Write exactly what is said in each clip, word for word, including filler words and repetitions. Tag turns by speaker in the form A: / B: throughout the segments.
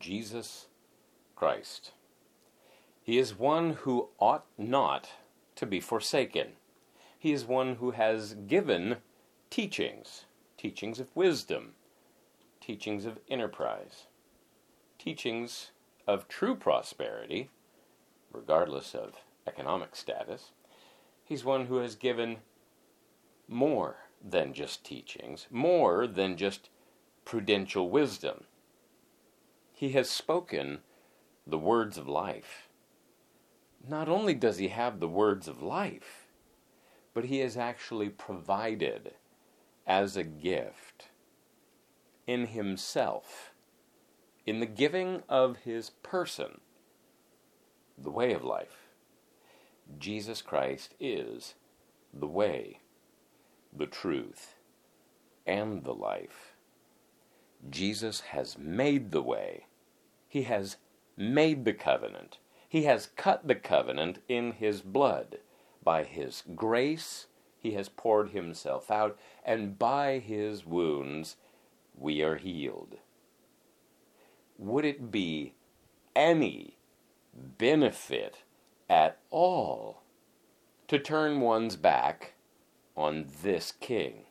A: Jesus Christ. He is one who ought not to be forsaken. He is one who has given teachings, teachings of wisdom, teachings of enterprise, teachings of true prosperity, regardless of economic status. He's one who has given more than just teachings, more than just prudential wisdom. He has spoken the words of life. Not only does he have the words of life, but he has actually provided as a gift in himself, in the giving of his person, the way of life. Jesus Christ is the way, the truth, and the life. Jesus has made the way. He has made the covenant. He has cut the covenant in his blood. By his grace, he has poured himself out, and by his wounds, we are healed. Would it be any benefit at all to turn one's back on this king?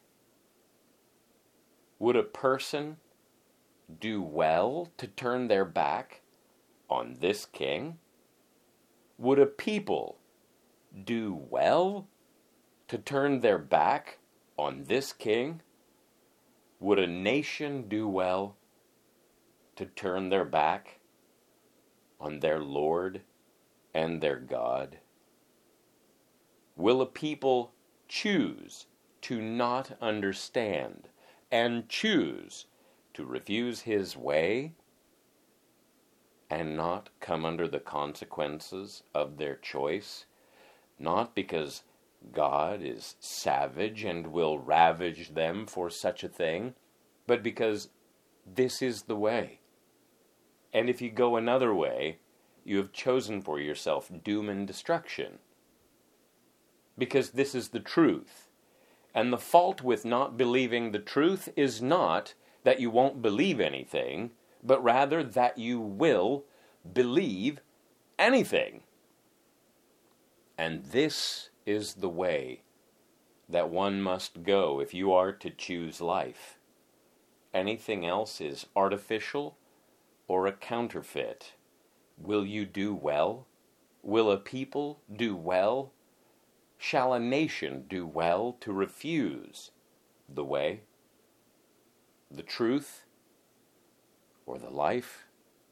A: Would a person do well to turn their back on this king? Would a people do well to turn their back on this king? Would a nation do well to turn their back on their Lord and their God? Will a people choose to not understand and choose to refuse his way and not come under the consequences of their choice? Not because God is savage and will ravage them for such a thing, but because this is the way. And if you go another way, you have chosen for yourself doom and destruction. Because this is the truth. And the fault with not believing the truth is not that you won't believe anything, but rather that you will believe anything. And this is the way that one must go if you are to choose life. Anything else is artificial or a counterfeit. Will you do well? Will a people do well? Shall a nation do well to refuse the way, the truth, or the life?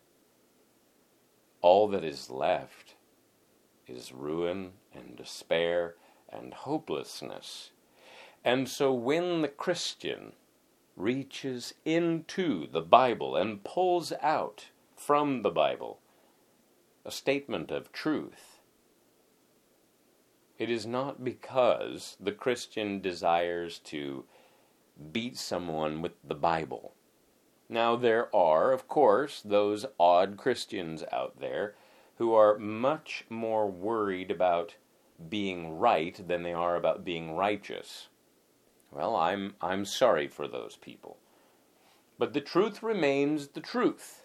A: All that is left is ruin and despair and hopelessness. And so when the Christian reaches into the Bible and pulls out from the Bible a statement of truth, it is not because the Christian desires to beat someone with the Bible. Now, there are, of course, those odd Christians out there who are much more worried about being right than they are about being righteous. Well, I'm I'm sorry for those people. But the truth remains the truth.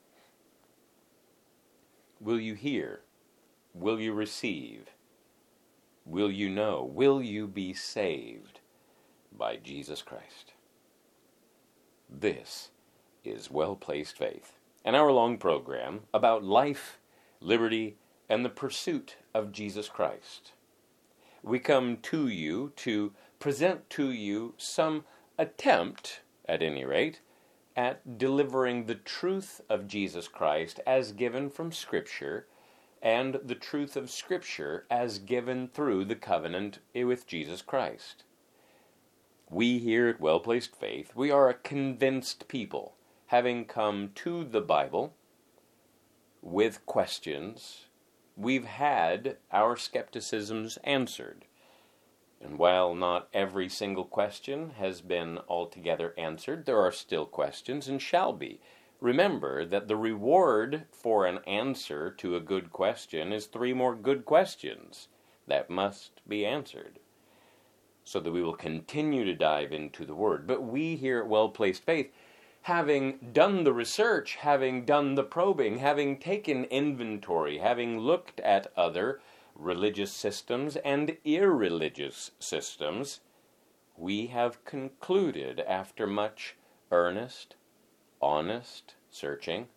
A: Will you hear? Will you receive? Will you know? Will you be saved by Jesus Christ? This is Well-Placed Faith, an hour-long program about life, liberty, and the pursuit of Jesus Christ. We come to you to present to you some attempt, at any rate, at delivering the truth of Jesus Christ as given from Scripture, and the truth of Scripture as given through the covenant with Jesus Christ. We here at Well-Placed Faith, we are a convinced people, having come to the Bible with questions. We've had our skepticisms answered. And while not every single question has been altogether answered, there are still questions and shall be. Remember that the reward for an answer to a good question is three more good questions that must be answered, so that we will continue to dive into the Word. But we here at Well-Placed Faith having done the research, having done the probing, having taken inventory, having looked at other religious systems and irreligious systems, we have concluded, after much earnest, honest searching,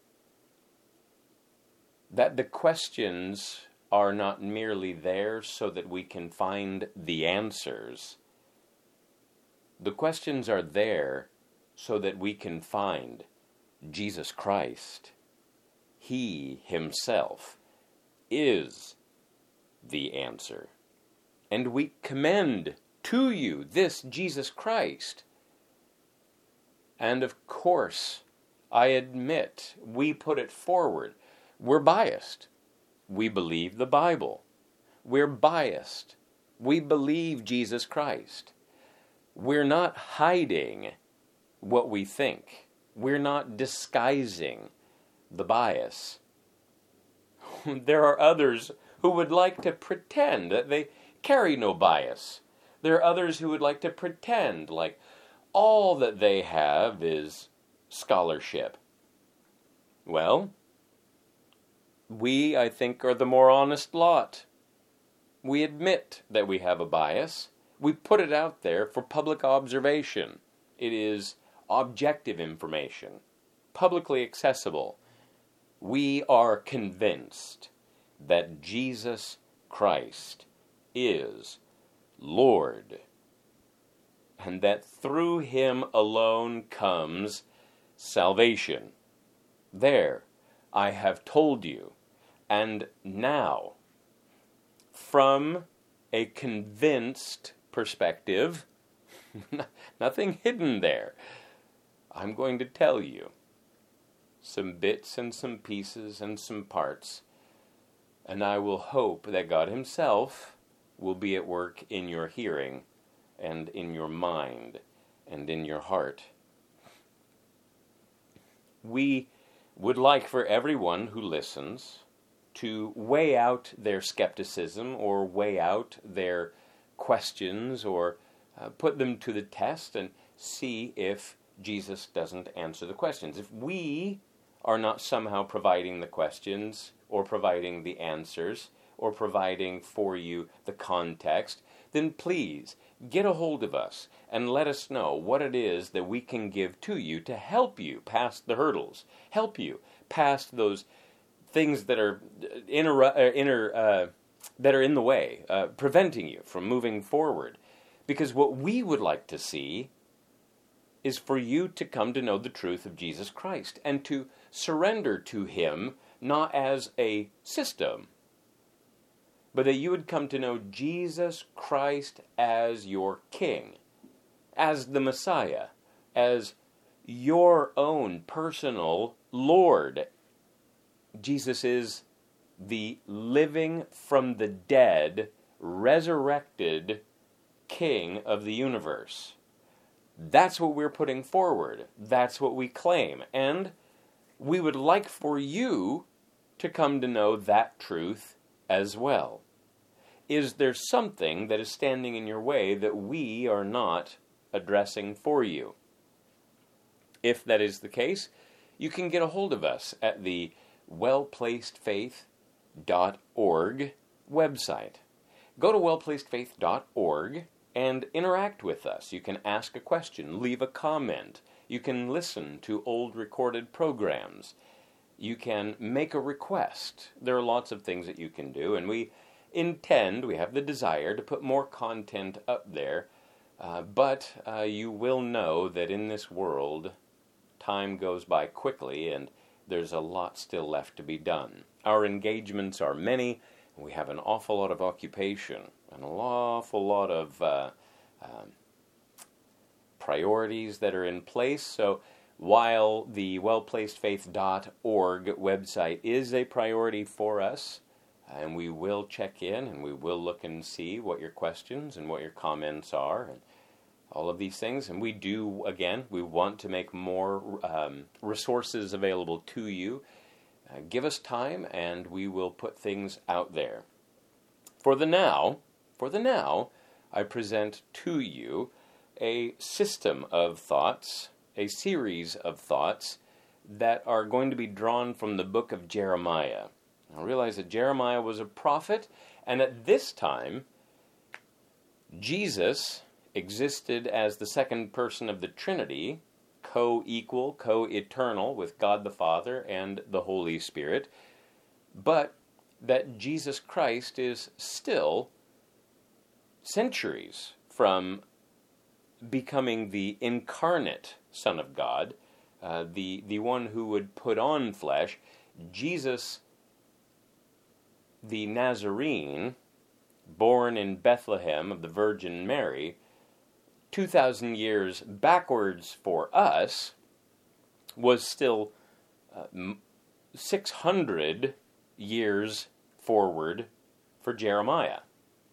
A: that the questions are not merely there so that we can find the answers. The questions are there so that we can find Jesus Christ. He himself is the answer. And we commend to you this Jesus Christ. And of course, I admit, we put it forward. We're biased. We believe the Bible. We're biased. We believe Jesus Christ. We're not hiding what we think. We're not disguising the bias. There are others who would like to pretend that they carry no bias. There are others who would like to pretend like all that they have is scholarship. Well, we, I think, are the more honest lot. We admit that we have a bias. We put it out there for public observation. It is objective information, publicly accessible. We are convinced that Jesus Christ is Lord, and that through him alone comes salvation. There, I have told you. And now, from a convinced perspective, nothing hidden there, I'm going to tell you some bits and some pieces and some parts, and I will hope that God himself will be at work in your hearing and in your mind and in your heart. We would like for everyone who listens to weigh out their skepticism or weigh out their questions or uh, put them to the test and see if Jesus doesn't answer the questions. If we are not somehow providing the questions or providing the answers or providing for you the context, then please get a hold of us and let us know what it is that we can give to you to help you past the hurdles, help you past those things that are inter, uh, inter, uh, that are in the way, uh, preventing you from moving forward. Because what we would like to see is for you to come to know the truth of Jesus Christ and to surrender to him not as a system, but that you would come to know Jesus Christ as your King, as the Messiah, as your own personal Lord. Jesus is the living from the dead, resurrected King of the universe. That's what we're putting forward. That's what we claim. And we would like for you to come to know that truth as well. Is there something that is standing in your way that we are not addressing for you? If that is the case, you can get a hold of us at the well placed faith dot org website. Go to well placed faith dot org and interact with us. You can ask a question, leave a comment. You can listen to old recorded programs. You can make a request. There are lots of things that you can do, and we intend, we have the desire to put more content up there, uh, but uh, you will know that in this world, time goes by quickly, and there's a lot still left to be done. Our engagements are many, and we have an awful lot of occupation, and an awful lot of uh, um, priorities that are in place. So while the well placed faith dot org website is a priority for us, and we will check in and we will look and see what your questions and what your comments are and all of these things. And we do, again, we want to make more um, resources available to you. Uh, give us time and we will put things out there. For the now, for the now, I present to you a system of thoughts a series of thoughts that are going to be drawn from the book of Jeremiah. Now realize that Jeremiah was a prophet, and at this time, Jesus existed as the second person of the Trinity, co-equal, co-eternal with God the Father and the Holy Spirit, but that Jesus Christ is still centuries from becoming the incarnate Son of God, uh, the, the one who would put on flesh. Jesus, the Nazarene, born in Bethlehem of the Virgin Mary, two thousand years backwards for us, was still uh, six hundred years forward for Jeremiah.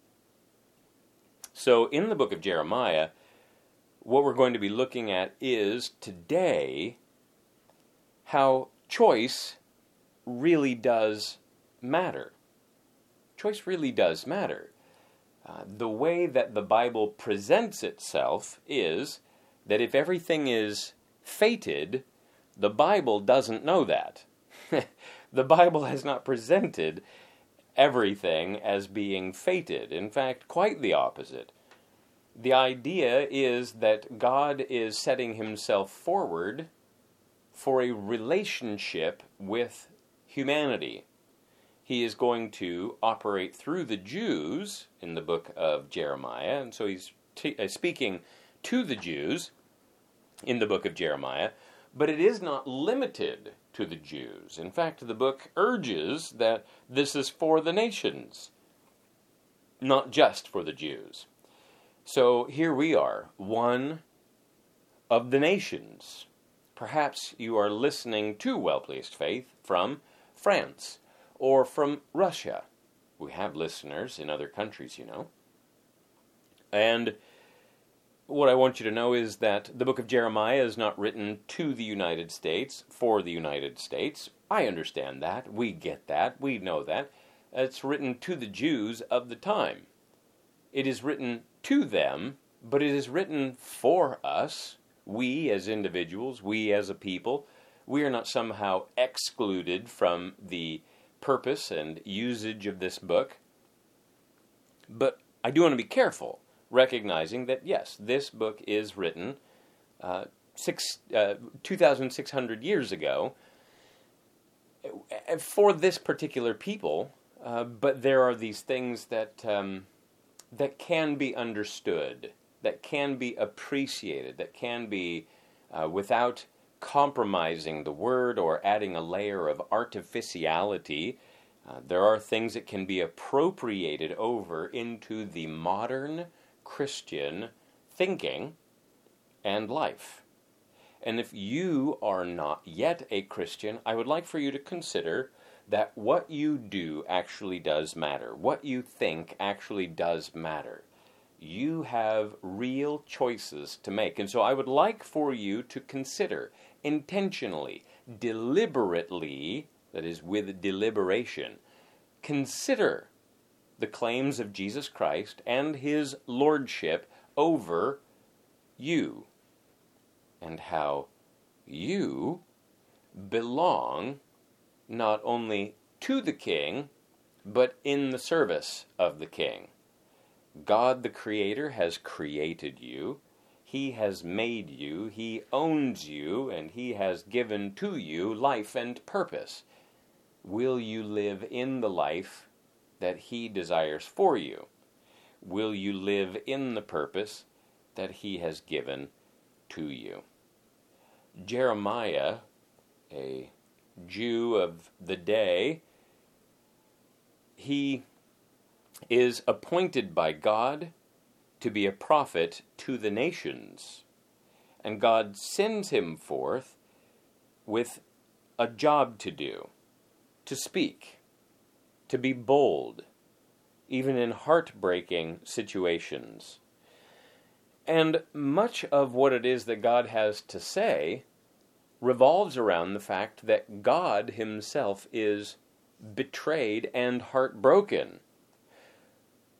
A: So in the book of Jeremiah, what we're going to be looking at is today how choice really does matter. Choice really does matter. Uh, the way that the Bible presents itself is that if everything is fated, the Bible doesn't know that. The Bible has not presented everything as being fated. In fact, quite the opposite. The idea is that God is setting himself forward for a relationship with humanity. He is going to operate through the Jews in the book of Jeremiah, and so he's t- uh, speaking to the Jews in the book of Jeremiah, but it is not limited to the Jews. In fact, the book urges that this is for the nations, not just for the Jews. So here we are, one of the nations. Perhaps you are listening to Well-Placed Faith from France or from Russia. We have listeners in other countries, you know. And what I want you to know is that the book of Jeremiah is not written to the United States, for the United States. I understand that. We get that. We know that. It's written to the Jews of the time. It is written to them, but it is written for us, we as individuals, we as a people. We are not somehow excluded from the purpose and usage of this book. But I do want to be careful, recognizing that, yes, this book is written uh, six, uh, two thousand six hundred years ago for this particular people, uh, but there are these things that um, that can be understood, that can be appreciated, that can be, uh, without compromising the word or adding a layer of artificiality, uh, there are things that can be appropriated over into the modern Christian thinking and life. And if you are not yet a Christian, I would like for you to consider that what you do actually does matter. What you think actually does matter. You have real choices to make. And so I would like for you to consider intentionally, deliberately, that is with deliberation, consider the claims of Jesus Christ and his lordship over you, and how you belong not only to the King, but in the service of the King. God the Creator has created you. He has made you. He owns you, and he has given to you life and purpose. Will you live in the life that he desires for you? Will you live in the purpose that he has given to you? Jeremiah, a Jew of the day, he is appointed by God to be a prophet to the nations. And God sends him forth with a job to do, to speak, to be bold, even in heartbreaking situations. And much of what it is that God has to say revolves around the fact that God himself is betrayed and heartbroken.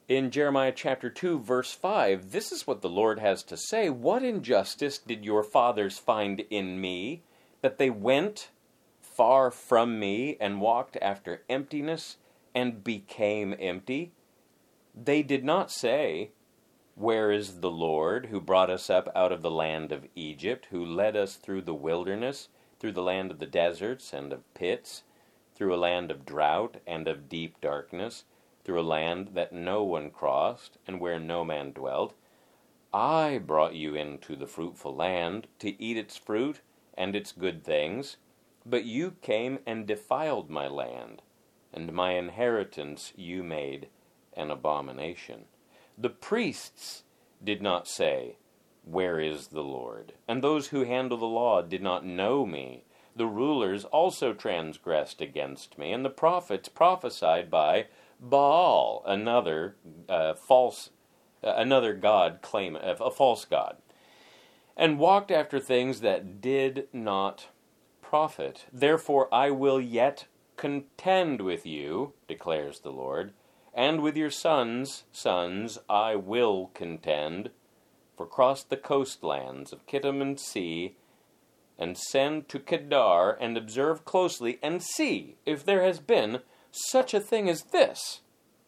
A: In Jeremiah chapter two, verse five, this is what the Lord has to say. What injustice did your fathers find in me, that they went far from me and walked after emptiness and became empty? They did not say, where is the Lord who brought us up out of the land of Egypt, who led us through the wilderness, through the land of the deserts and of pits, through a land of drought and of deep darkness, through a land that no one crossed, and where no man dwelt? I brought you into the fruitful land, to eat its fruit and its good things, but you came and defiled my land, and my inheritance you made an abomination. The priests did not say, where is the Lord? And those who handle the law did not know me. The rulers also transgressed against me, and the prophets prophesied by Baal, another uh, false, uh, another god claim, uh, a false god, and walked after things that did not profit. Therefore I will yet contend with you, declares the Lord, and with your sons' sons I will contend, for cross the coastlands of Kittim and sea, and send to Kedar, and observe closely, and see if there has been such a thing as this.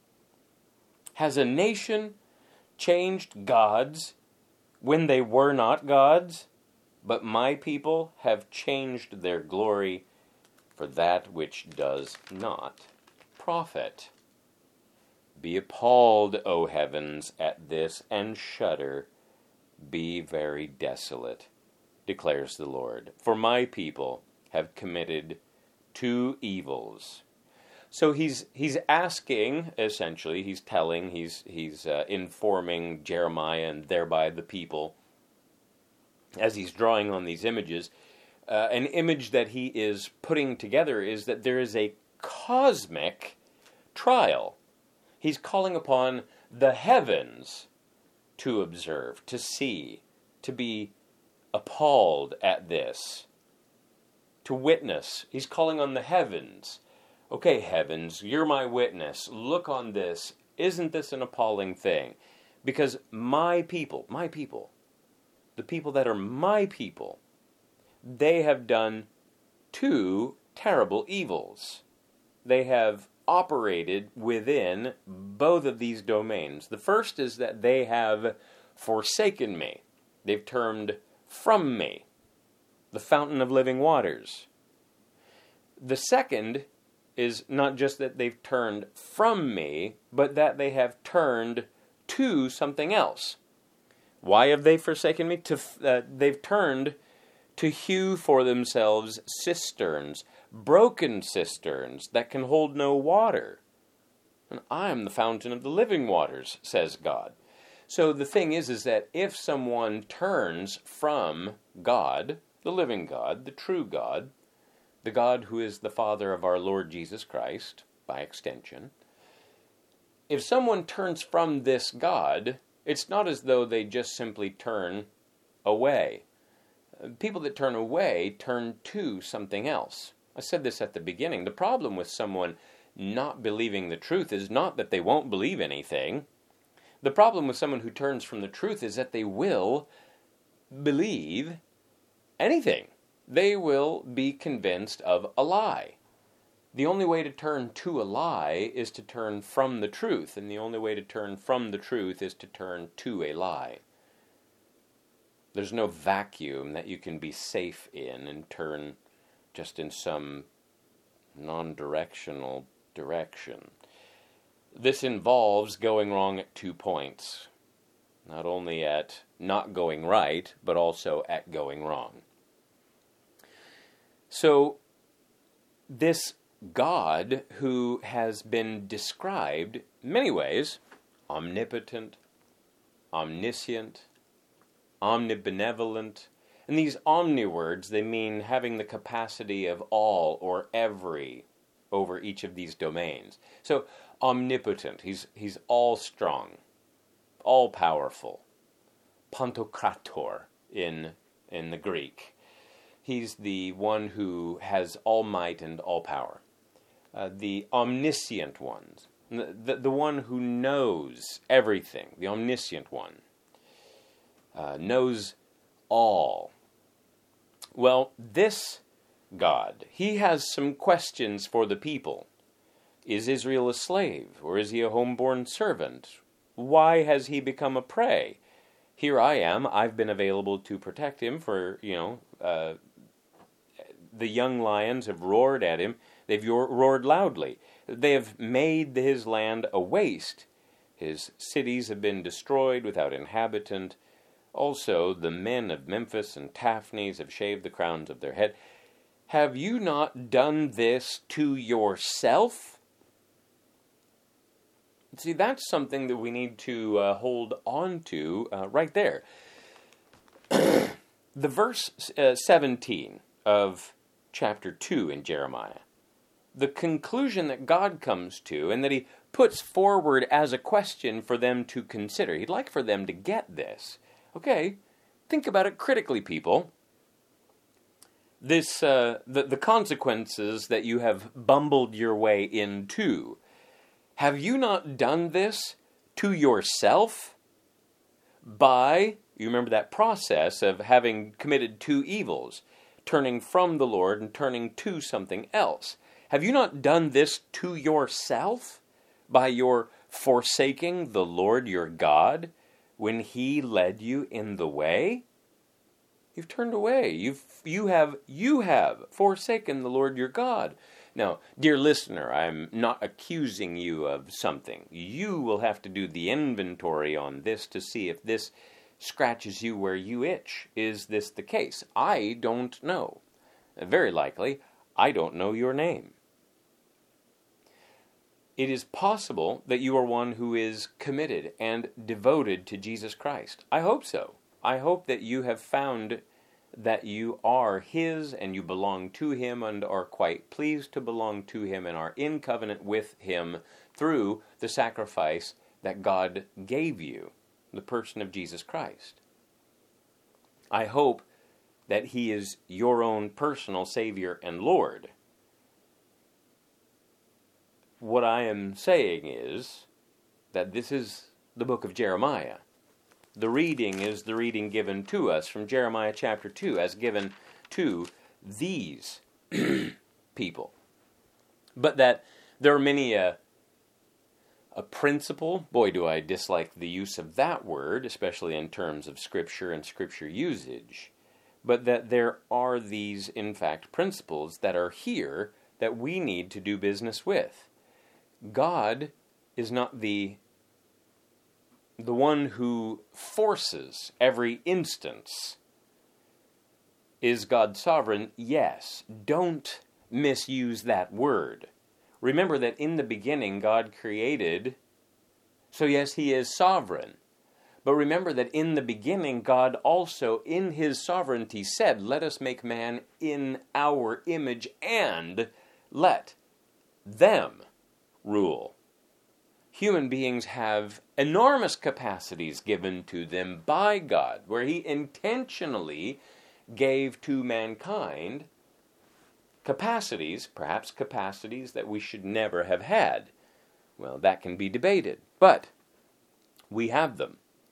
A: Has a nation changed gods when they were not gods? But my people have changed their glory for that which does not profit. Be appalled, O heavens, at this, and shudder. Be very desolate, declares the Lord. For my people have committed two evils. So he's he's asking, essentially, he's telling, he's he's uh, informing Jeremiah and thereby the people, as he's drawing on these images. Uh, an image that he is putting together is that there is a cosmic trial. He's calling upon the heavens to observe, to see, to be appalled at this, to witness. He's calling on the heavens. Okay, heavens, you're my witness. Look on this. Isn't this an appalling thing? Because my people, my people, the people that are my people, they have done two terrible evils. They have operated within both of these domains. The first is that they have forsaken me. They've turned from me, the fountain of living waters. The second is not just that they've turned from me, but that they have turned to something else. Why have they forsaken me? To uh, they've turned to hew for themselves cisterns, broken cisterns that can hold no water. And I am the fountain of the living waters, says God. So the thing is, is that if someone turns from God, the living God, the true God, the God who is the Father of our Lord Jesus Christ, by extension, if someone turns from this God, it's not as though they just simply turn away. People that turn away turn to something else. I said this at the beginning. The problem with someone not believing the truth is not that they won't believe anything. The problem with someone who turns from the truth is that they will believe anything. They will be convinced of a lie. The only way to turn to a lie is to turn from the truth, and the only way to turn from the truth is to turn to a lie. There's no vacuum that you can be safe in and turn just in some non-directional direction. This involves going wrong at two points. Not only at not going right, but also at going wrong. So, this God who has been described in many ways, omnipotent, omniscient, omnibenevolent, and these omni words, they mean having the capacity of all or every over each of these domains. So, omnipotent, he's he's all strong, all powerful, pantokrator in in the Greek. He's the one who has all might and all power. Uh, the omniscient ones, the, the, the one who knows everything, the omniscient one, uh, knows all. Well, this God, he has some questions for the people. Is Israel a slave, or is he a homeborn servant? Why has he become a prey? Here I am, I've been available to protect him for, you know, uh, the young lions have roared at him. They've roared loudly. They have made his land a waste. His cities have been destroyed without inhabitant. Also, the men of Memphis and Taphnes have shaved the crowns of their head. Have you not done this to yourself? See, that's something that we need to uh, hold on to uh, right there. The verse uh, seventeen of chapter two in Jeremiah, the conclusion that God comes to and that he puts forward as a question for them to consider. He'd like for them to get this. Okay, think about it critically, people. This, uh, the, the consequences that you have bumbled your way into. Have you not done this to yourself by, you remember that process of having committed two evils, turning from the Lord and turning to something else. Have you not done this to yourself by your forsaking the Lord your God when he led you in the way? You've turned away. You've, you have, you have forsaken the Lord your God. Now, dear listener, I'm not accusing you of something. You will have to do the inventory on this to see if this scratches you where you itch. Is this the case? I don't know. Very likely, I don't know your name. It is possible that you are one who is committed and devoted to Jesus Christ. I hope so. I hope that you have found that you are his and you belong to him and are quite pleased to belong to him and are in covenant with him through the sacrifice that God gave you, the person of Jesus Christ. I hope that he is your own personal Savior and Lord. What I am saying is that this is the book of Jeremiah. The reading is the reading given to us from Jeremiah chapter two, as given to these people. But that there are many a, a principle, boy do I dislike the use of that word, especially in terms of Scripture and Scripture usage, but that there are these, in fact, principles that are here that we need to do business with. God is not the the one who forces every instance. Is God sovereign? Yes. Don't misuse that word. Remember that in the beginning God created, so yes, he is sovereign. But remember that in the beginning God also, in his sovereignty, said, let us make man in our image and let them rule. Human beings have enormous capacities given to them by God, where he intentionally gave to mankind capacities, perhaps capacities that we should never have had. Well, that can be debated, but we have them.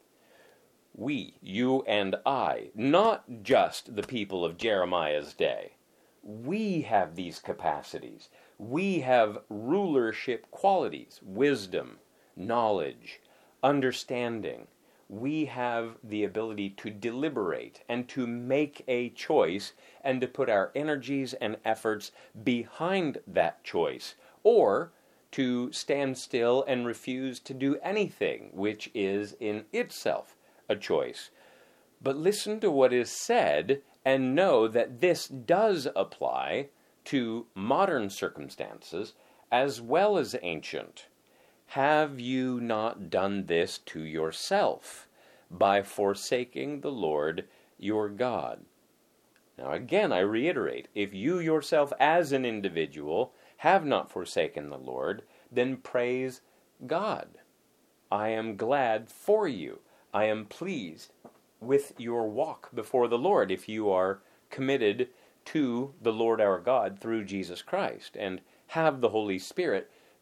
A: We, you and I, not just the people of Jeremiah's day. We have these capacities. We have rulership qualities, wisdom, knowledge, understanding. We have the ability to deliberate and to make a choice and to put our energies and efforts behind that choice, or to stand still and refuse to do anything, which is in itself a choice. But listen to what is said and know that this does apply to modern circumstances as well as ancient. Have you not done this to yourself by forsaking the Lord your God? Now again, I reiterate, if you yourself as an individual have not forsaken the Lord, then praise God. I am glad for you. I am pleased with your walk before the Lord if you are committed to the Lord our God through Jesus Christ and have the Holy Spirit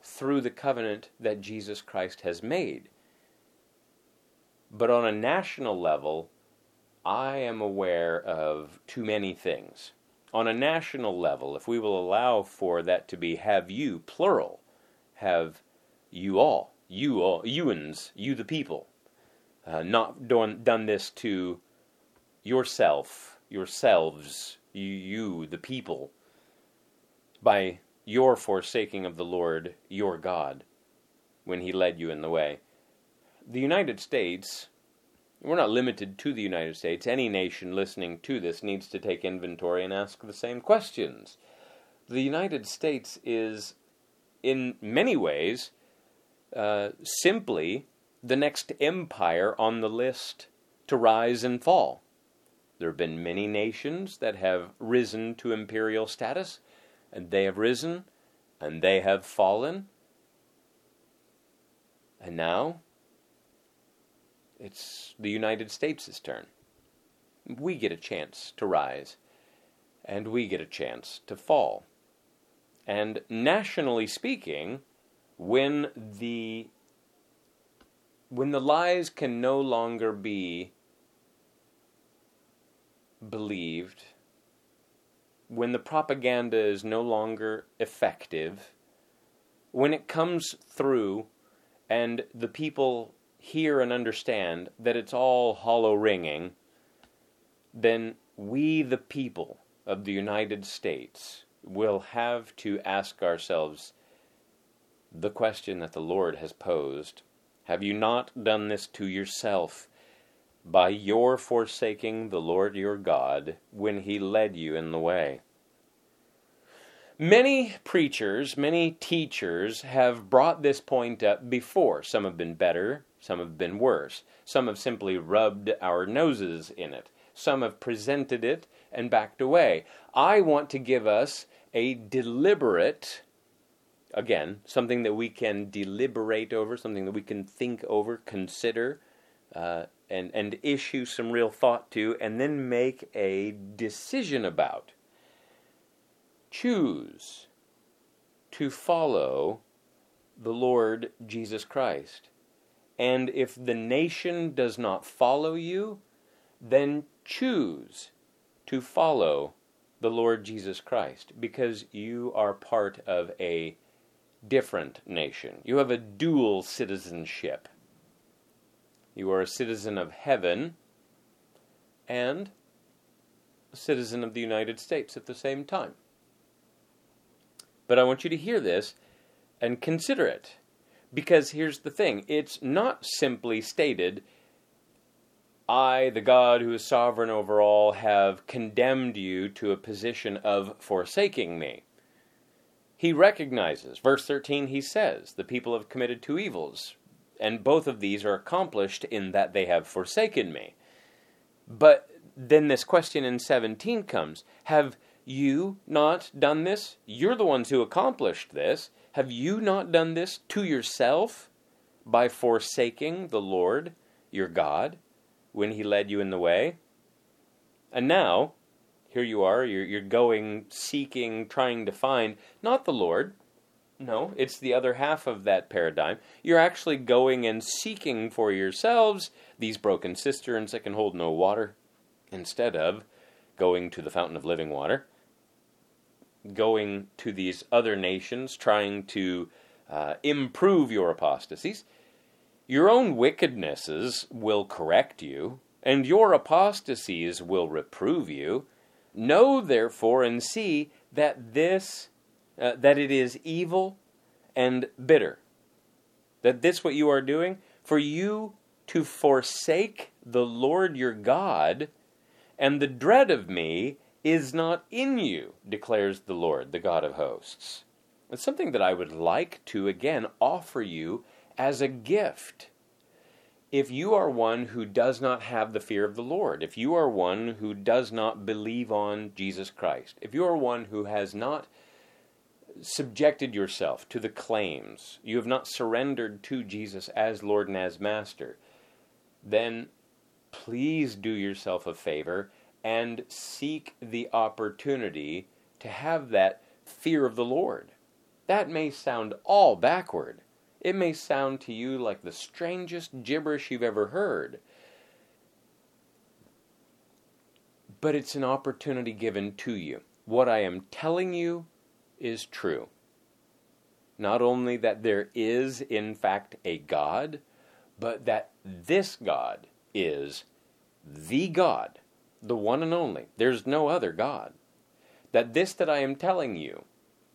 A: through the covenant that Jesus Christ has made. But on a national level, I am aware of too many things. On a national level, if we will allow for that to be have you, plural, have you all, you all, youans, you the people, uh, not done, done this to yourself, yourselves, you, you the people, by your forsaking of the Lord, your God, when he led you in the way. The United States, we're not limited to the United States. Any nation listening to this needs to take inventory and ask the same questions. The United States is, in many ways, uh, simply the next empire on the list to rise and fall. There have been many nations that have risen to imperial status, and they have risen, and they have fallen. And now, it's the United States' turn. We get a chance to rise, and we get a chance to fall. And nationally speaking, when the when the lies can no longer be believed, when the propaganda is no longer effective, when it comes through and the people hear and understand that it's all hollow ringing, then we, the people of the United States, will have to ask ourselves the question that the Lord has posed. Have you not done this to yourself by your forsaking the Lord your God when he led you in the way? Many preachers, many teachers have brought this point up before. Some have been better, some have been worse. Some have simply rubbed our noses in it. Some have presented it and backed away. I want to give us a deliberate, again, something that we can deliberate over, something that we can think over, consider, uh, and, and issue some real thought to, and then make a decision about. Choose to follow the Lord Jesus Christ. And if the nation does not follow you, then choose to follow the Lord Jesus Christ, because you are part of a different nation. You have a dual citizenship. You are a citizen of heaven and a citizen of the United States at the same time. But I want you to hear this and consider it. Because here's the thing. It's not simply stated, I, the God who is sovereign over all, have condemned you to a position of forsaking me. He recognizes, verse thirteen, he says, the people have committed two evils, and both of these are accomplished in that they have forsaken me. But then this question in seventeen comes, have you not done this? You're the ones who accomplished this. Have you not done this to yourself by forsaking the Lord, your God, when he led you in the way? And now, here you are, you're, you're going, seeking, trying to find, not the Lord. No, it's the other half of that paradigm. You're actually going and seeking for yourselves these broken cisterns that can hold no water, instead of going to the fountain of living water, going to these other nations, trying to uh, improve your apostasies. Your own wickednesses will correct you, and your apostasies will reprove you. Know, therefore, and see that this, uh, that it is evil and bitter. That this what you are doing, for you to forsake the Lord your God, and the dread of me is not in you, declares the Lord, the God of hosts. It's something that I would like to, again, offer you as a gift. If you are one who does not have the fear of the Lord, if you are one who does not believe on Jesus Christ, if you are one who has not subjected yourself to the claims, you have not surrendered to Jesus as Lord and as Master, then please do yourself a favor and seek the opportunity to have that fear of the Lord. That may sound all backward. It may sound to you like the strangest gibberish you've ever heard. But it's an opportunity given to you. What I am telling you is true. Not only that there is, in fact, a God, but that this God is the God, the one and only. There's no other God. That this that I am telling you,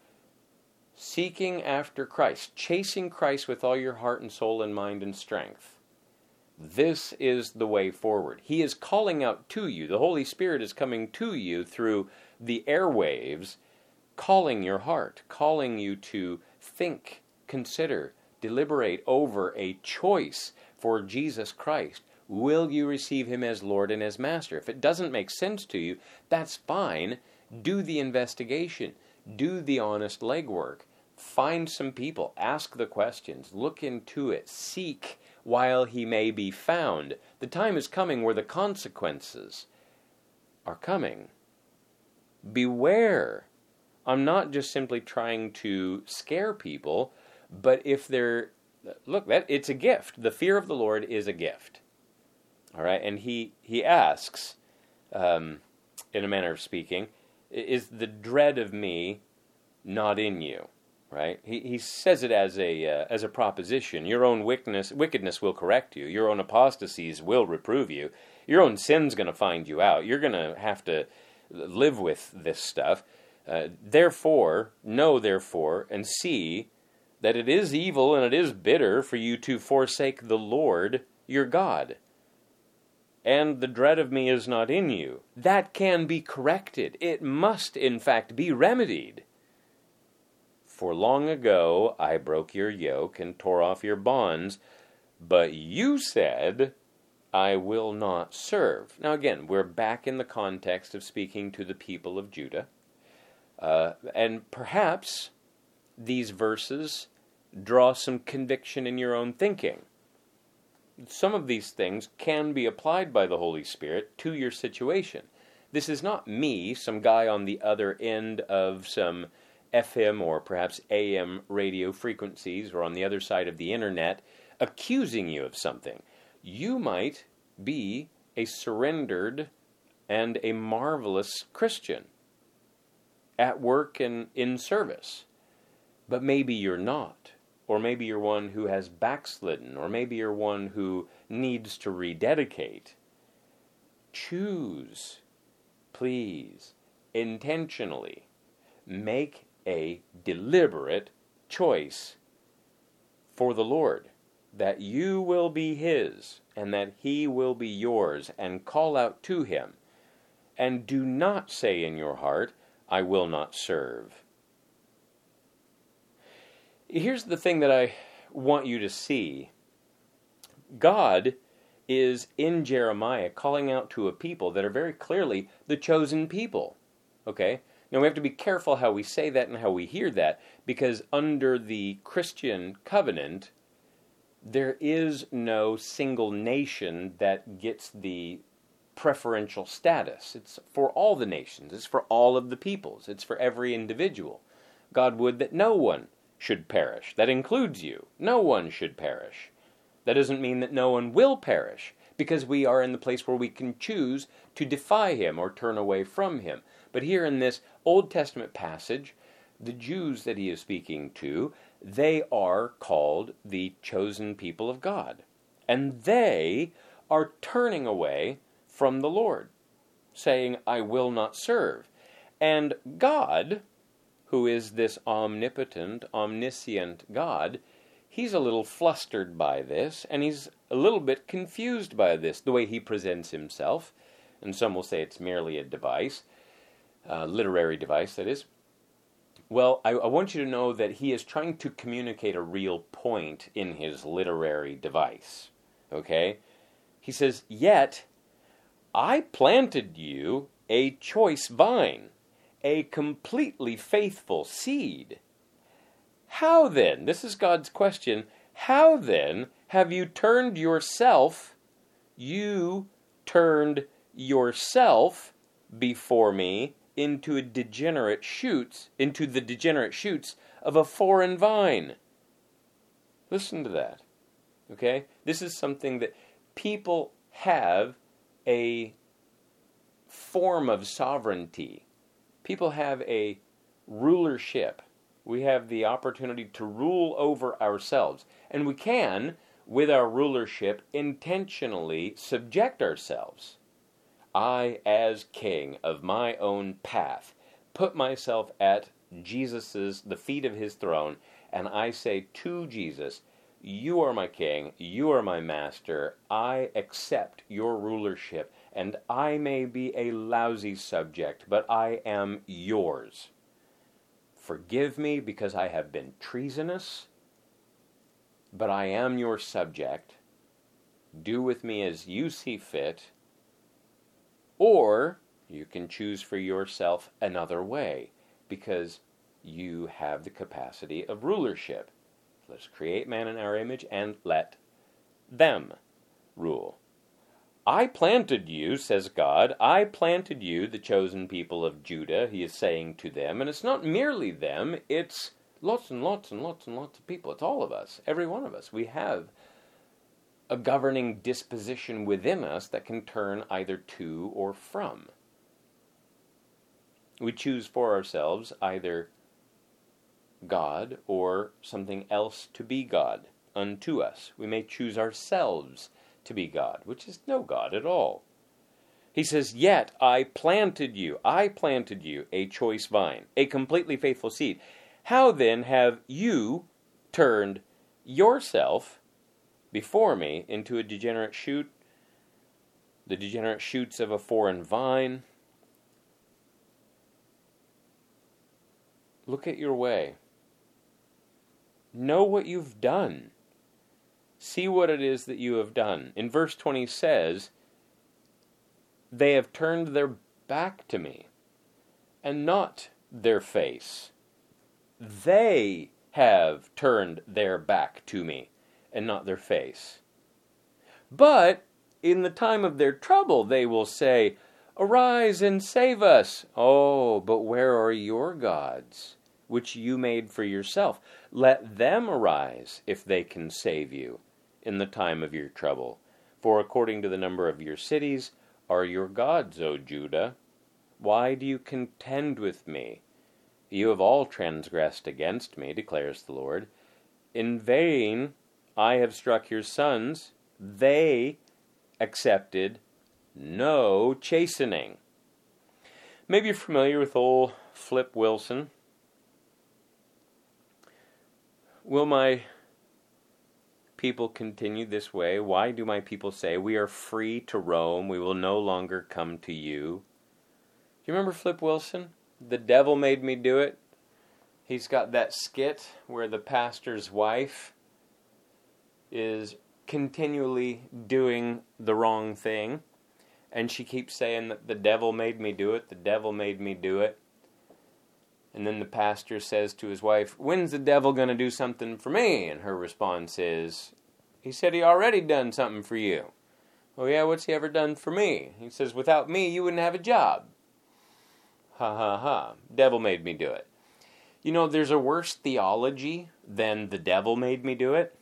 A: seeking after Christ, chasing Christ with all your heart and soul and mind and strength, this is the way forward. He is calling out to you. The Holy Spirit is coming to you through the airwaves, calling your heart, calling you to think, consider, deliberate over a choice for Jesus Christ. Will you receive him as Lord and as Master? If it doesn't make sense to you, that's fine. Do the investigation. Do the honest legwork. Find some people. Ask the questions. Look into it. Seek while he may be found. The time is coming where the consequences are coming. Beware. I'm not just simply trying to scare people, but if they're, look, that it's a gift. The fear of the Lord is a gift. All right, and he, he asks, um, in a manner of speaking, is the dread of me not in you? Right? He he says it as a uh, as a proposition. Your own wickedness wickedness will correct you. Your own apostasies will reprove you. Your own sin's going to find you out. You're going to have to live with this stuff. Uh, therefore, know therefore, and see that it is evil and it is bitter for you to forsake the Lord your God. And the dread of me is not in you. That can be corrected. It must, in fact, be remedied. For long ago I broke your yoke and tore off your bonds, but you said, I will not serve. Now again, we're back in the context of speaking to the people of Judah. Uh, and perhaps these verses draw some conviction in your own thinking. Some of these things can be applied by the Holy Spirit to your situation. This is not me, some guy on the other end of some F M or perhaps A M radio frequencies or on the other side of the internet accusing you of something. You might be a surrendered and a marvelous Christian at work and in service, but maybe you're not. Or maybe you're one who has backslidden, or maybe you're one who needs to rededicate. Choose, please, intentionally, make a deliberate choice for the Lord, that you will be his, and that he will be yours, and call out to him. And do not say in your heart, I will not serve. Here's the thing that I want you to see. God is in Jeremiah calling out to a people that are very clearly the chosen people. Okay? Now we have to be careful how we say that and how we hear that, because under the Christian covenant, there is no single nation that gets the preferential status. It's for all the nations. It's for all of the peoples. It's for every individual. God would that no one should perish. That includes you. No one should perish. That doesn't mean that no one will perish, because we are in the place where we can choose to defy him or turn away from him. But here in this Old Testament passage, the Jews that he is speaking to, they are called the chosen people of God. And they are turning away from the Lord, saying, I will not serve. And God, who is this omnipotent, omniscient God, he's a little flustered by this, and he's a little bit confused by this, the way he presents himself. And some will say it's merely a device, a literary device, that is. Well, I, I want you to know that he is trying to communicate a real point in his literary device. Okay? He says, yet I planted you a choice vine, a completely faithful seed. How then, this is God's question, how then have you turned yourself, you turned yourself before me into a degenerate shoots, into the degenerate shoots of a foreign vine. Listen to that. Okay? This is something that people have a form of sovereignty. People have a rulership. We have the opportunity to rule over ourselves. And we can, with our rulership, intentionally subject ourselves. I, as king of my own path, put myself at Jesus's, the feet of his throne, and I say to Jesus, you are my king, you are my master, I accept your rulership, and I may be a lousy subject, but I am yours. Forgive me because I have been treasonous, but I am your subject. Do with me as you see fit, or you can choose for yourself another way, because you have the capacity of rulership. Let's create man in our image and let them rule. I planted you, says God. I planted you, the chosen people of Judah, he is saying to them. And it's not merely them, it's lots and lots and lots and lots of people. It's all of us, every one of us. We have a governing disposition within us that can turn either to or from. We choose for ourselves either God or something else to be God unto us. We may choose ourselves to be God, which is no God at all. He says, yet I planted you, I planted you a choice vine, a completely faithful seed. How then have you turned yourself before me into a degenerate shoot, the degenerate shoots of a foreign vine? Look at your way. Know what you've done. See what it is that you have done. In verse twenty says, they have turned their back to me, and not their face. They have turned their back to me, and not their face. But in the time of their trouble, they will say, arise and save us. Oh, but where are your gods, which you made for yourself? Let them arise, if they can save you in the time of your trouble. For according to the number of your cities are your gods, O Judah. Why do you contend with me? You have all transgressed against me, declares the Lord. In vain I have struck your sons. They accepted no chastening. Maybe you're familiar with old Flip Wilson. Will my people continue this way? Why do my people say, we are free to roam, we will no longer come to you? Do you remember Flip Wilson? The devil made me do it. He's got that skit where the pastor's wife is continually doing the wrong thing, and she keeps saying that the devil made me do it, the devil made me do it. And then the pastor says to his wife, when's the devil going to do something for me? And her response is, he said he already done something for you. Oh yeah, what's he ever done for me? He says, without me, you wouldn't have a job. Ha ha ha. Devil made me do it. You know, there's a worse theology than the devil made me do it.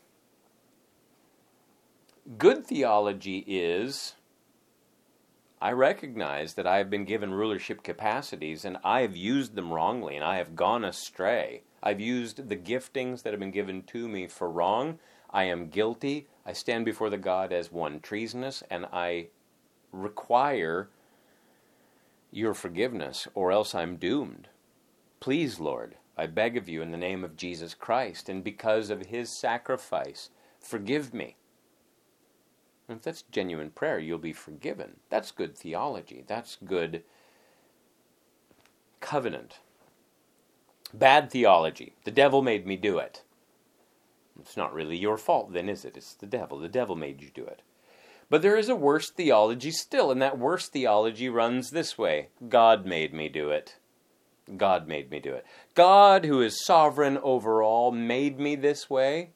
A: Good theology is, I recognize that I have been given rulership capacities and I have used them wrongly and I have gone astray. I've used the giftings that have been given to me for wrong. I am guilty. I stand before the God as one treasonous, and I require your forgiveness, or else I'm doomed. Please, Lord, I beg of you in the name of Jesus Christ, and because of his sacrifice, forgive me. And if that's genuine prayer, you'll be forgiven. That's good theology. That's good covenant. Bad theology. The devil made me do it. It's not really your fault then, is it? It's the devil. The devil made you do it. But there is a worse theology still, and that worse theology runs this way. God made me do it. God made me do it. God, who is sovereign over all, made me this way.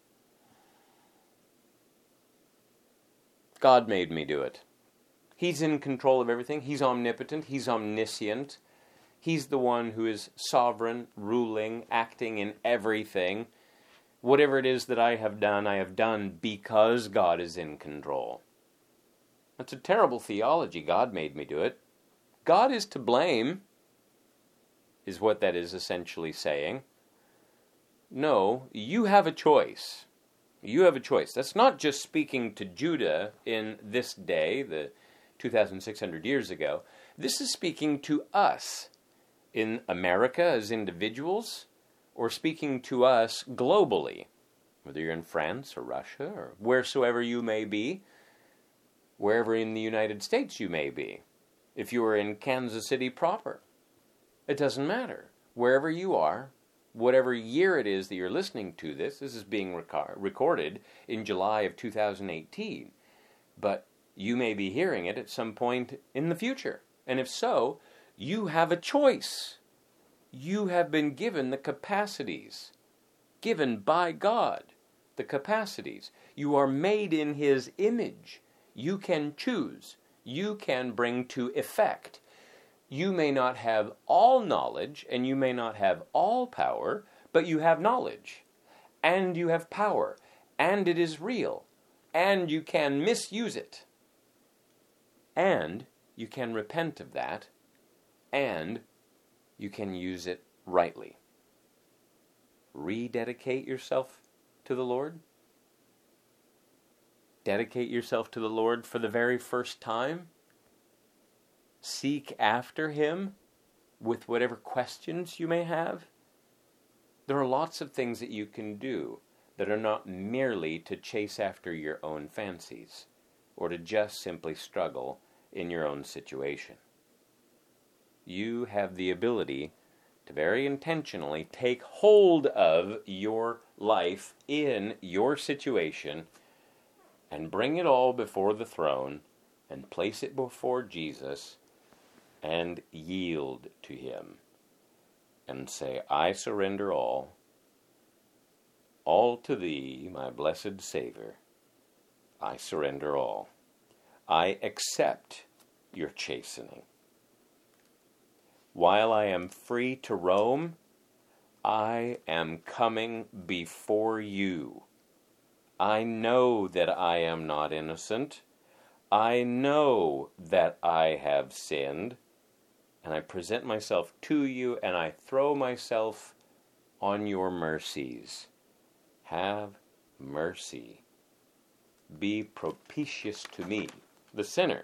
A: God made me do it. He's in control of everything. He's omnipotent. He's omniscient. He's the one who is sovereign, ruling, acting in everything. Whatever it is that I have done, I have done because God is in control. That's a terrible theology. God made me do it. God is to blame, is what that is essentially saying. No, you have a choice. You have a choice. That's not just speaking to Judah in this day, the two thousand six hundred years ago. This is speaking to us in America as individuals, or speaking to us globally, whether you're in France or Russia or wheresoever you may be, wherever in the United States you may be. If you are in Kansas City proper, it doesn't matter. Wherever you are, whatever year it is that you're listening to this, this is being rec- recorded in July of two thousand eighteen, but you may be hearing it at some point in the future. And if so, you have a choice. You have been given the capacities, given by God, the capacities. You are made in His image. You can choose. You can bring to effect. You may not have all knowledge, and you may not have all power, but you have knowledge, and you have power, and it is real, and you can misuse it, and you can repent of that, and you can use it rightly. Rededicate yourself to the Lord. Dedicate yourself to the Lord for the very first time. Seek after Him with whatever questions you may have. There are lots of things that you can do that are not merely to chase after your own fancies or to just simply struggle in your own situation. You have the ability to very intentionally take hold of your life in your situation and bring it all before the throne and place it before Jesus and yield to Him and say, I surrender all, all to Thee, my blessed Savior. I surrender all. I accept your chastening. While I am free to roam, I am coming before you. I know that I am not innocent. I know that I have sinned. And I present myself to you, and I throw myself on your mercies. Have mercy. Be propitious to me, the sinner.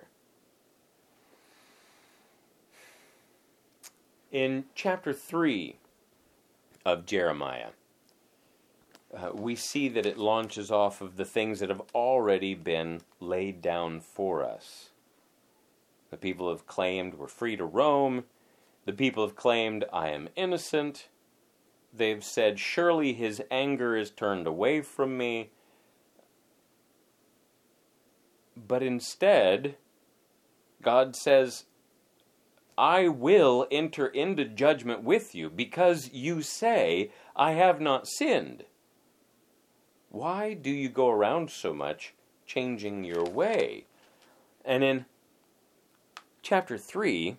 A: In chapter three of Jeremiah, uh, we see that it launches off of the things that have already been laid down for us. The people have claimed we're free to roam. The people have claimed I am innocent. They've said, surely His anger is turned away from me. But instead, God says, I will enter into judgment with you because you say, I have not sinned. Why do you go around so much changing your way? And in chapter three,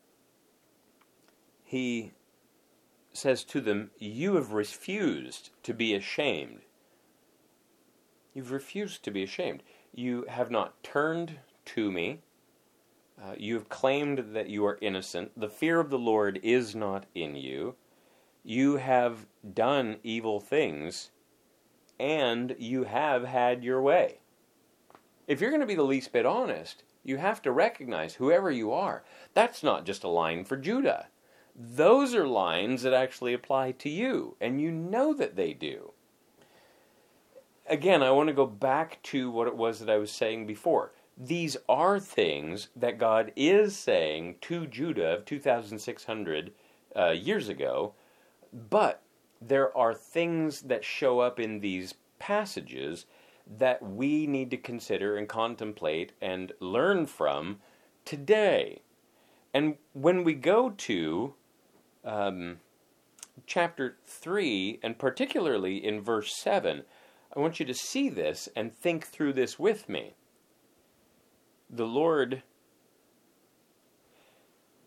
A: He says to them, you have refused to be ashamed. You've refused to be ashamed. You have not turned to me. Uh, you have claimed that you are innocent. The fear of the Lord is not in you. You have done evil things, and you have had your way. If you're going to be the least bit honest, you have to recognize, whoever you are, that's not just a line for Judah. Those are lines that actually apply to you, and you know that they do. Again, I want to go back to what it was that I was saying before. These are things that God is saying to Judah of two thousand six hundred uh, years ago, but there are things that show up in these passages that we need to consider and contemplate and learn from today. And when we go to um, chapter three, and particularly in verse seven, I want you to see this and think through this with me. The Lord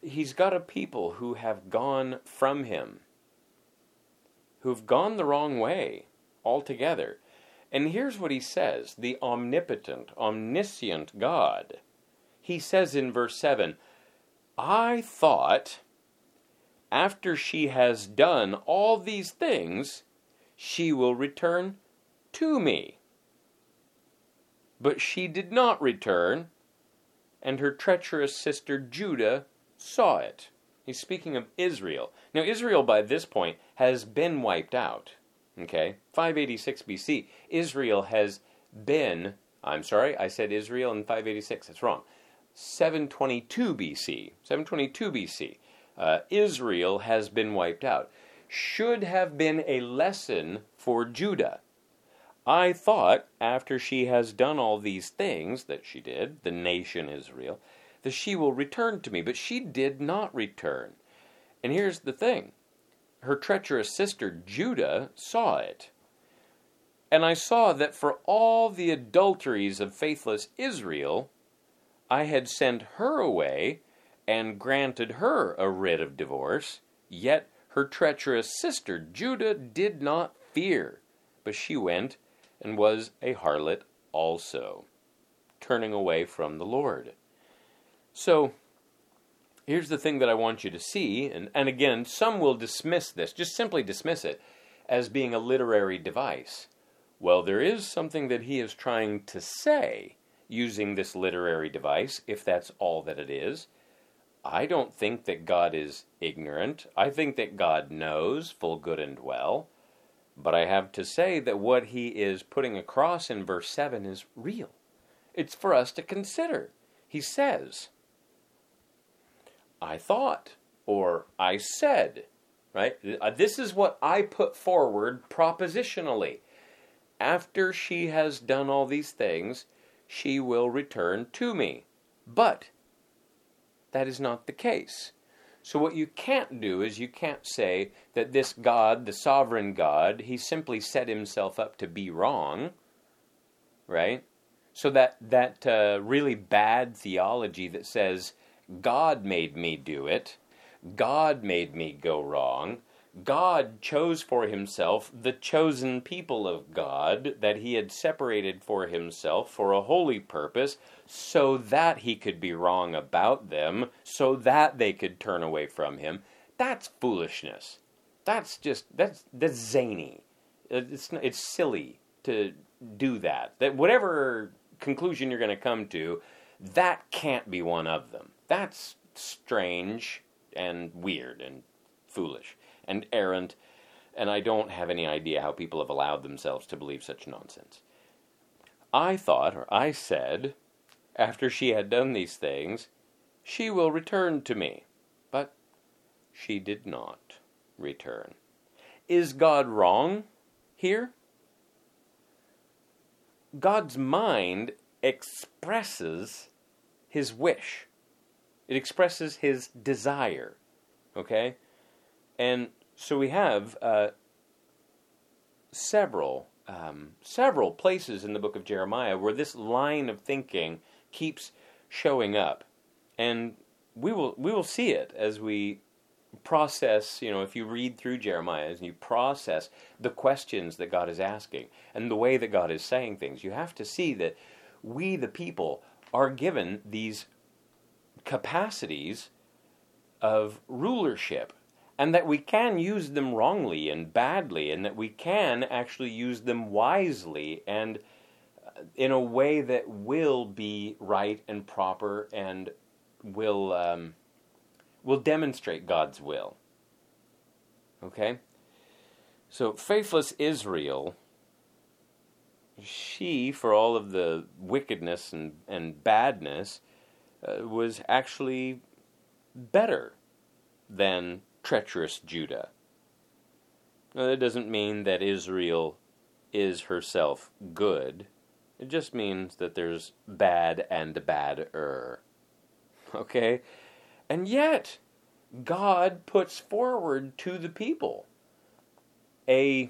A: he's got a people who have gone from him, who've gone the wrong way altogether. And here's what he says, the omnipotent, omniscient God. He says in verse seven, I thought after she has done all these things, she will return to me. But she did not return, and her treacherous sister Judah saw it. He's speaking of Israel. Now, Israel by this point has been wiped out. Okay? five eighty-six B C. Israel has been, I'm sorry, I said Israel in five eighty-six. That's wrong. seven twenty-two B C. seven twenty-two B C. Uh, Israel has been wiped out. Should have been a lesson for Judah. I thought, after she has done all these things that she did, the nation Israel, that she will return to me. But she did not return. And here's the thing. Her treacherous sister Judah saw it. And I saw that for all the adulteries of faithless Israel, I had sent her away and granted her a writ of divorce, yet her treacherous sister Judah did not fear, but she went and was a harlot also, turning away from the Lord. So, here's the thing that I want you to see, and, and again, some will dismiss this, just simply dismiss it, as being a literary device. Well, there is something that he is trying to say using this literary device, if that's all that it is. I don't think that God is ignorant. I think that God knows full good and well. But I have to say that what he is putting across in verse seven is real. It's for us to consider. He says, I thought, or I said, right? This is what I put forward propositionally. After she has done all these things, she will return to me. But that is not the case. So what you can't do is you can't say that this God, the sovereign God, he simply set himself up to be wrong, right? So that, that uh, really bad theology that says, God made me do it, God made me go wrong, God chose for himself the chosen people of God that he had separated for himself for a holy purpose so that he could be wrong about them, so that they could turn away from him. That's foolishness. That's just, that's, that's zany. It's, it's silly to do that. That whatever conclusion you're going to come to, that can't be one of them. That's strange and weird and foolish and errant, and I don't have any idea how people have allowed themselves to believe such nonsense. I thought, or I said, after she had done these things, she will return to me. But she did not return. Is God wrong here? God's mind expresses his wish. It expresses his desire. Okay? And so we have uh, several, um, several places in the book of Jeremiah where this line of thinking keeps showing up, and we will we will see it as we process. You know, if you read through Jeremiah and you process the questions that God is asking and the way that God is saying things, you have to see that we, the people, are given these capacities of rulership, and that we can use them wrongly and badly, and that we can actually use them wisely and in a way that will be right and proper and will um, will demonstrate God's will. Okay? So faithless Israel, she, for all of the wickedness and, and badness, uh, was actually better than treacherous Judah. Now, that doesn't mean that Israel is herself good. It just means that there's bad and badder. Okay? And yet, God puts forward to the people a,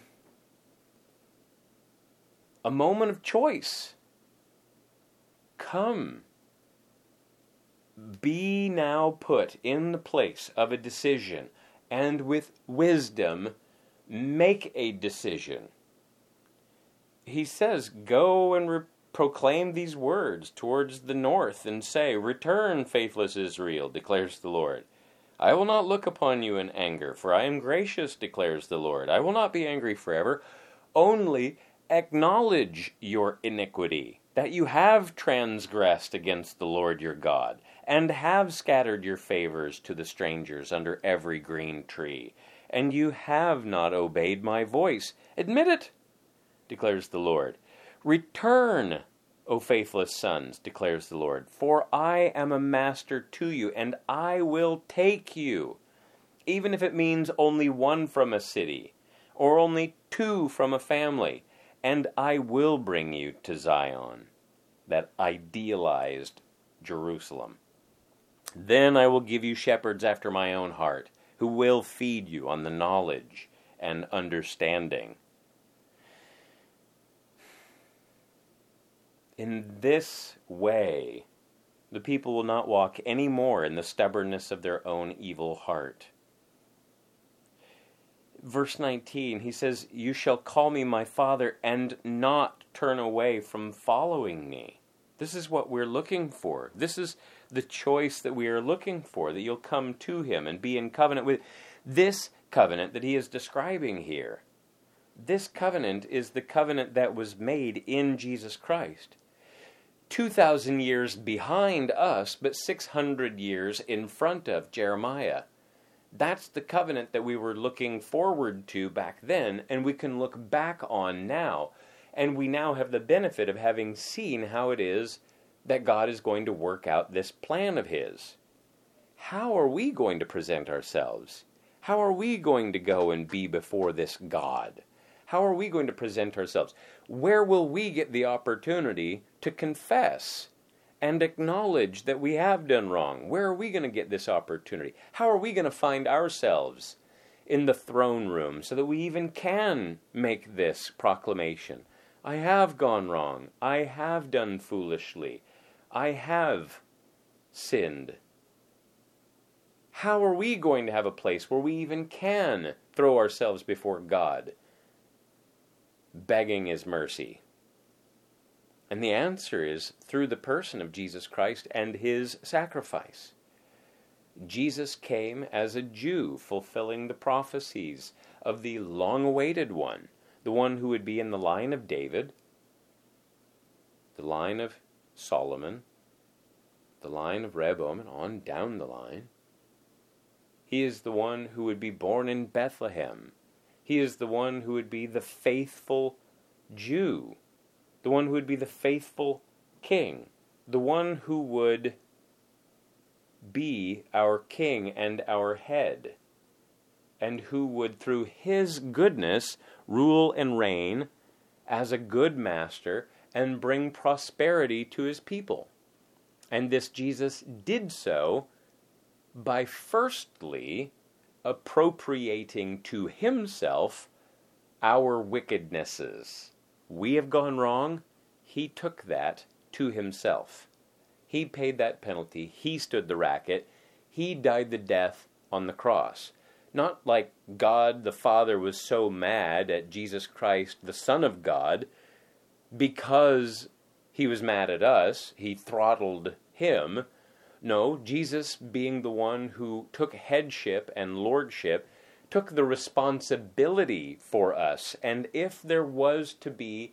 A: a moment of choice. Come. be now put in the place of a decision, and with wisdom make a decision. He says, go and re- proclaim these words towards the north and say, return, faithless Israel, declares the Lord. I will not look upon you in anger, for I am gracious, declares the Lord. I will not be angry forever. Only acknowledge your iniquity, that you have transgressed against the Lord your God, and have scattered your favors to the strangers under every green tree, and you have not obeyed my voice. Admit it, declares the Lord. Return, O faithless sons, declares the Lord, for I am a master to you, and I will take you, even if it means only one from a city, or only two from a family, and I will bring you to Zion, that idealized Jerusalem. Then I will give you shepherds after my own heart, who will feed you on the knowledge and understanding. In this way, the people will not walk any more in the stubbornness of their own evil heart. Verse nineteen, he says, you shall call me my father and not turn away from following me. This is what we're looking for. This is the choice that we are looking for, that you'll come to him and be in covenant with this covenant that he is describing here. This covenant is the covenant that was made in Jesus Christ. two thousand years behind us, but six hundred years in front of Jeremiah. That's the covenant that we were looking forward to back then, and we can look back on now. And we now have the benefit of having seen how it is that God is going to work out this plan of his. How are we going to present ourselves? How are we going to go and be before this God? How are we going to present ourselves? Where will we get the opportunity to confess and acknowledge that we have done wrong? Where are we going to get this opportunity? How are we going to find ourselves in the throne room so that we even can make this proclamation? I have gone wrong. I have done foolishly. I have sinned. How are we going to have a place where we even can throw ourselves before God, begging his mercy? And the answer is through the person of Jesus Christ and his sacrifice. Jesus came as a Jew, fulfilling the prophecies of the long-awaited one, the one who would be in the line of David, the line of Solomon, the line of Rehoboam, and on down the line. He is the one who would be born in Bethlehem. He is the one who would be the faithful Jew, the one who would be the faithful king, the one who would be our king and our head, and who would, through his goodness, rule and reign as a good master and bring prosperity to his people. And this Jesus did so by firstly appropriating to himself our wickednesses. We have gone wrong. He took that to himself. He paid that penalty. He stood the racket. He died the death on the cross. Not like God the Father was so mad at Jesus Christ, the Son of God, because he was mad at us, he throttled him. No, Jesus, being the one who took headship and lordship, took the responsibility for us. And if there was to be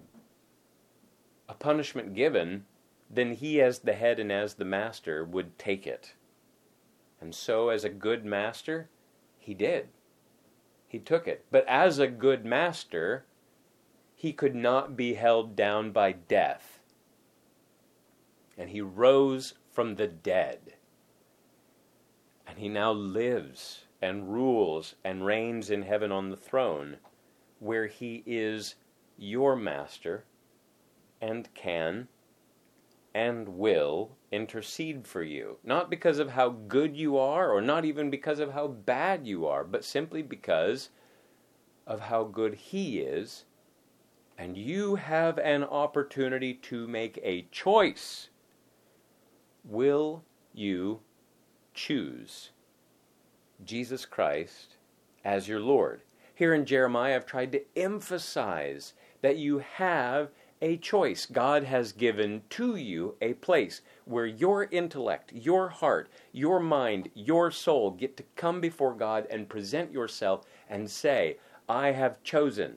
A: a punishment given, then he as the head and as the master would take it. And so as a good master, he did. He took it. But as a good master, he could not be held down by death. And he rose from the dead. And he now lives and rules and reigns in heaven on the throne, where he is your master and can and will intercede for you. Not because of how good you are, or not even because of how bad you are, but simply because of how good he is. And you have an opportunity to make a choice. Will you choose Jesus Christ as your Lord. Here in Jeremiah, I've tried to emphasize that you have a choice. God has given to you a place where your intellect, your heart, your mind, your soul get to come before God and present yourself and say, I have chosen.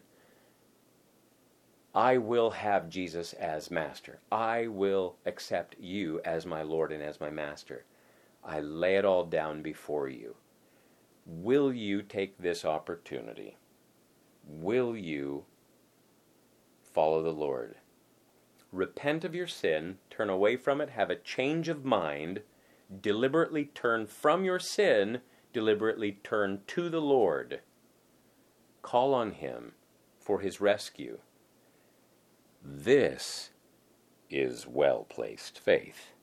A: I will have Jesus as master. I will accept you as my Lord and as my master. I lay it all down before you. Will you take this opportunity? Will you follow the Lord? Repent of your sin, turn away from it, have a change of mind, deliberately turn from your sin, deliberately turn to the Lord. Call on Him for His rescue. This is well-placed faith.